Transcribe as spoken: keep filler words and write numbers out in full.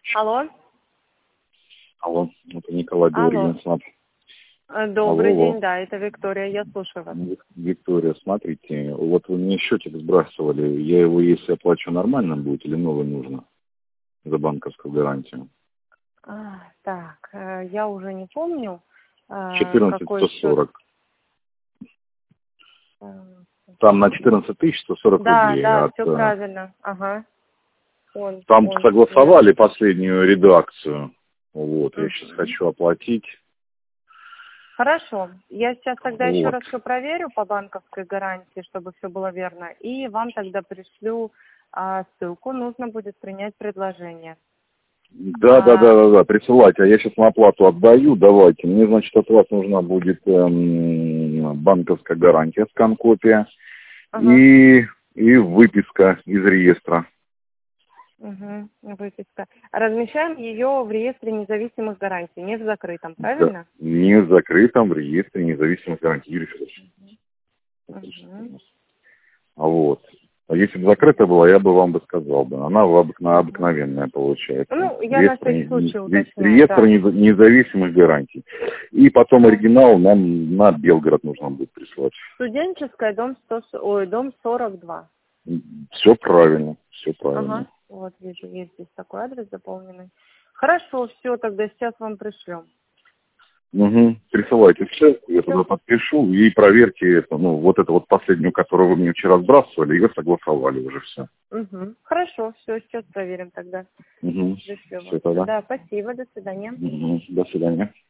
Алло. Алло, это Николай Алло. Говорин, смотри. Э, Добрый Алло, день, да, это Виктория, я слушаю вас. Вик- Виктория, смотрите, вот вы мне счетик сбрасывали, я его, если оплачу, нормально будет или новый нужно за банковскую гарантию? А, так, э, я уже не помню, э, четырнадцать какой сто счет. сорок. Э, Там на четырнадцать тысяч сто сорок Да, рублей. да, От, все э, правильно. Ага. Он, там он, верно. согласовали последнюю редакцию. Вот, я сейчас Мгм. хочу оплатить. Хорошо. Я сейчас тогда еще Вот. раз все проверю по банковской гарантии, чтобы все было верно, и вам тогда пришлю а, ссылку. Нужно будет принять предложение. Да, да, да, А, да, да, присылайте. А я сейчас на оплату отдаю, давайте. Мне, значит, от вас нужна будет эм, банковская гарантия, скан-копия ага. и, и выписка из реестра. Угу, выписка. Размещаем ее в реестре независимых гарантий, не в закрытом, Да. правильно? Не в закрытом в реестре независимых гарантий. Юрий Федорович. Угу. А вот. А если бы закрыта была, я бы вам бы сказал бы. Она в обыкна- обыкновенная получается. Ну, я на Реестр, всякий не- случай ре- уточняю, реестр да. неза- независимых гарантий. И потом Ага. оригинал нам на Белгород нужно будет прислать. Студенческая, дом сто, ой, дом сорок два. Все правильно, все правильно. Ага. Вот вижу, есть здесь такой адрес заполненный. Хорошо, все, тогда сейчас вам пришлем. Угу. Присылайте ссылку, я туда Все. подпишу и проверьте это, ну, вот это вот последнюю, которую вы мне вчера сбрасывали, и вы согласовали уже все. Угу. Хорошо, все, сейчас проверим тогда. Угу. Пришлем Все вам. тогда. Да, спасибо, до свидания. Угу. До свидания.